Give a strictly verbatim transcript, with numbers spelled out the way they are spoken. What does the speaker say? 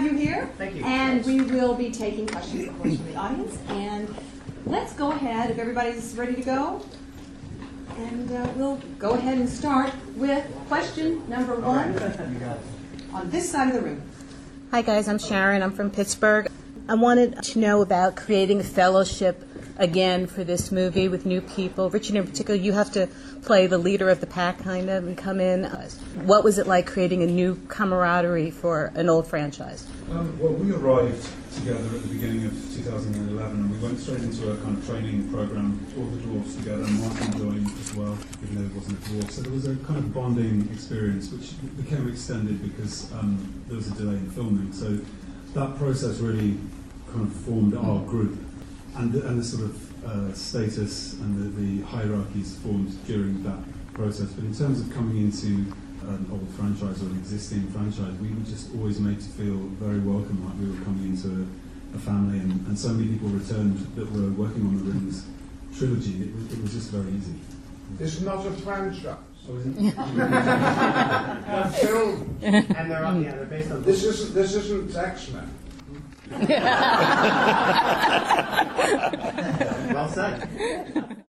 have you here. Thank you. And we will be taking questions, of course, from the audience. And let's go ahead, if everybody's ready to go. And uh, we'll go ahead and start with question number one on this side of the room. Hi guys, I'm Sharon. I'm from Pittsburgh. I wanted to know about creating a fellowship again for this movie with new people. Richard, in particular, you have to play the leader of the pack, kind of, and come in. What was it like creating a new camaraderie for an old franchise? Um, well, we arrived together at the beginning of two thousand eleven, and we went straight into a kind of training program, all the dwarves together, and Martin joined as well, even though he wasn't a dwarf. So there was a kind of bonding experience, which became extended because um, there was a delay in filming. So that process really kind of formed our group. And the, and the sort of uh, status and the, the hierarchies formed during that process. But in terms of coming into an old franchise or an existing franchise, we were just always made to feel very welcome, like we were coming into a, a family. And, and so many people returned that were working on the Rings trilogy. It, was- it was just very easy. It's not a franchise. So isn't it? They're film, and they're, on, yeah, they're based on This isn't. This isn't X-Men. well said.